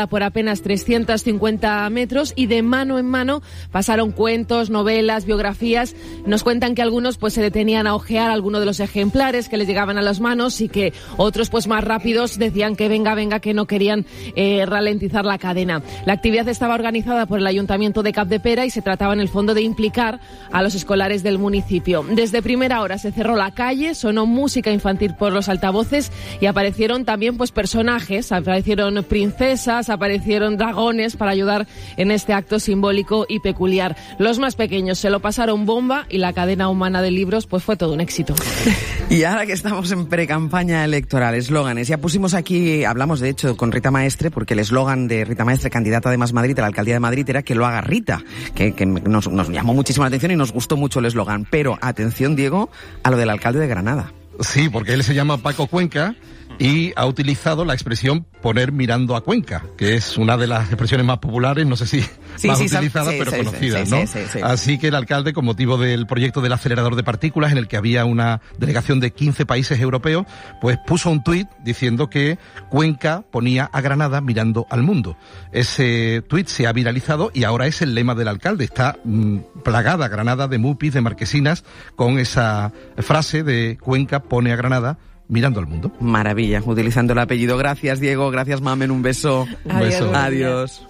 separada por apenas 350 metros y de mano en mano pasaron cuentos, novelas, biografías. Nos cuentan que algunos pues se detenían a ojear alguno de los ejemplares que les llegaban a las manos y que otros pues más rápidos decían que venga, que no querían ralentizar la cadena. La actividad estaba organizada por el Ayuntamiento de Capdepera y se trataba en el fondo de implicar a los escolares del municipio. Desde primera hora se cerró la calle, sonó música infantil por los altavoces y aparecieron también pues personajes, aparecieron princesas, aparecieron dragones para ayudar en este acto simbólico y peculiar. Los más pequeños se lo pasaron bomba y la cadena humana de libros pues fue todo un éxito. Y ahora que estamos en precampaña electoral, eslóganes, ya pusimos aquí, hablamos de hecho con Rita Maestre, porque el eslogan de Rita Maestre, candidata de Más Madrid a la alcaldía de Madrid, era que lo haga Rita, que nos llamó muchísimo la atención y nos gustó mucho el eslogan. Pero atención, Diego, a lo del alcalde de Granada. Sí, porque él se llama Paco Cuenca y ha utilizado la expresión poner mirando a Cuenca, que es una de las expresiones más populares, no sé si más utilizadas, pero conocidas, ¿no? Sí. Así que el alcalde, con motivo del proyecto del acelerador de partículas, en el que había una delegación de 15 países europeos, pues puso un tuit diciendo que Cuenca ponía a Granada mirando al mundo. Ese tuit se ha viralizado y ahora es el lema del alcalde. Está plagada Granada de mupis, de marquesinas, con esa frase de Cuenca pone a Granada mirando al mundo. Maravilla, utilizando el apellido. Gracias, Diego. Gracias, Mamen. Un beso. Un beso. Adiós.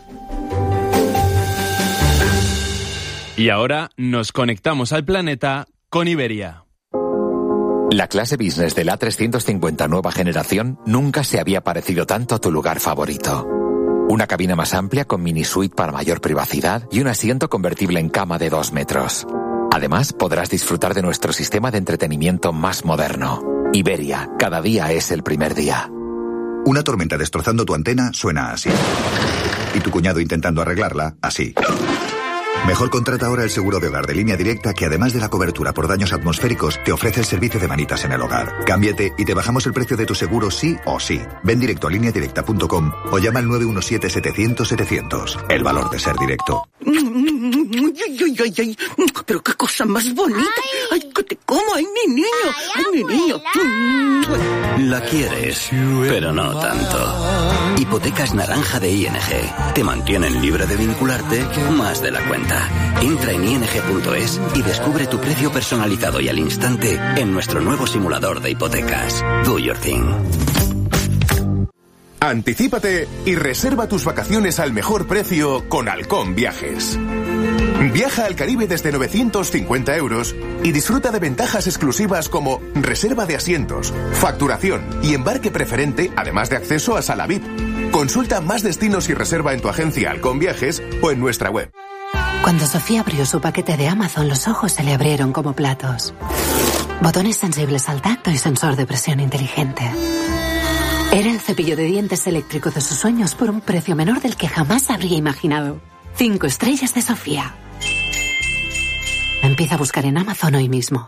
Y ahora nos conectamos al planeta con Iberia. La clase business de la A350 nueva generación nunca se había parecido tanto a tu lugar favorito. Una cabina más amplia con mini suite para mayor privacidad y un asiento convertible en cama de 2 metros. Además, podrás disfrutar de nuestro sistema de entretenimiento más moderno. Iberia, cada día es el primer día. Una tormenta destrozando tu antena suena así. Y tu cuñado intentando arreglarla, así. Mejor contrata ahora el seguro de hogar de Línea Directa, que además de la cobertura por daños atmosféricos, te ofrece el servicio de manitas en el hogar. Cámbiate y te bajamos el precio de tu seguro sí o sí. Ven directo a lineadirecta.com o llama al 917-700-700. El valor de ser directo. Ay, pero qué cosa más bonita. Ay, que te como, ay, mi niño. Ay, mi niño. La quieres, pero no tanto. Hipotecas naranja de ING. Te mantienen libre de vincularte más de la cuenta. Entra en ing.es y descubre tu precio personalizado y al instante en nuestro nuevo simulador de hipotecas. Do your thing. Anticípate y reserva tus vacaciones al mejor precio con Halcón Viajes. Viaja al Caribe desde 950 euros y disfruta de ventajas exclusivas como reserva de asientos, facturación y embarque preferente, además de acceso a sala VIP. Consulta más destinos y reserva en tu agencia Halcón Viajes o en nuestra web. Cuando Sofía abrió su paquete de Amazon, los ojos se le abrieron como platos. Botones sensibles al tacto y sensor de presión inteligente. Era el cepillo de dientes eléctrico de sus sueños por un precio menor del que jamás habría imaginado. 5 estrellas de Sofía. Empieza a buscar en Amazon hoy mismo.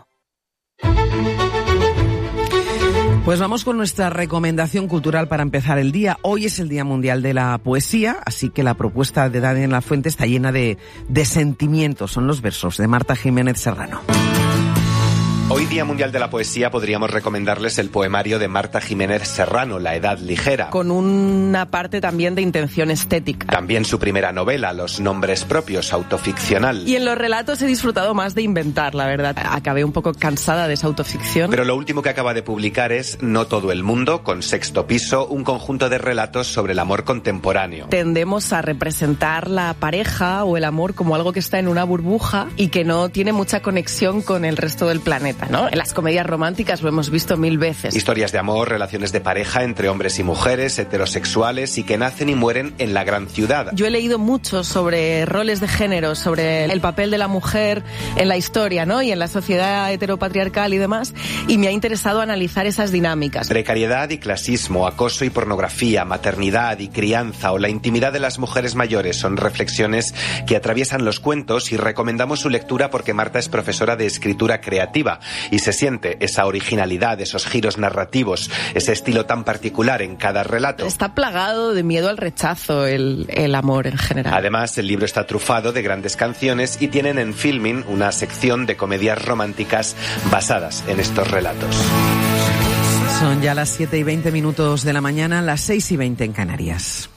Pues vamos con nuestra recomendación cultural para empezar el día. Hoy es el Día Mundial de la Poesía, así que la propuesta de Daniel Lafuente está llena de sentimientos. Son los versos de Marta Jiménez Serrano. Hoy, Día Mundial de la Poesía, podríamos recomendarles el poemario de Marta Jiménez Serrano, La Edad Ligera. Con una parte también de intención estética. También su primera novela, Los Nombres Propios, autoficcional. Y en los relatos he disfrutado más de inventar, la verdad. Acabé un poco cansada de esa autoficción. Pero lo último que acaba de publicar es No todo el mundo, con Sexto Piso, un conjunto de relatos sobre el amor contemporáneo. Tendemos a representar la pareja o el amor como algo que está en una burbuja y que no tiene mucha conexión con el resto del planeta, ¿no? En las comedias románticas lo hemos visto 1000 veces. Historias de amor, relaciones de pareja entre hombres y mujeres, heterosexuales y que nacen y mueren en la gran ciudad. Yo he leído mucho sobre roles de género, sobre el papel de la mujer en la historia, ¿no? Y en la sociedad heteropatriarcal y demás, y me ha interesado analizar esas dinámicas. Precariedad y clasismo, acoso y pornografía, maternidad y crianza o la intimidad de las mujeres mayores son reflexiones que atraviesan los cuentos y recomendamos su lectura porque Marta es profesora de escritura creativa y se siente esa originalidad, esos giros narrativos, ese estilo tan particular en cada relato. Está plagado de miedo al rechazo el amor en general. Además, el libro está trufado de grandes canciones y tienen en Filmin una sección de comedias románticas basadas en estos relatos. Son ya las 7:20 de la mañana, las 6:20 en Canarias.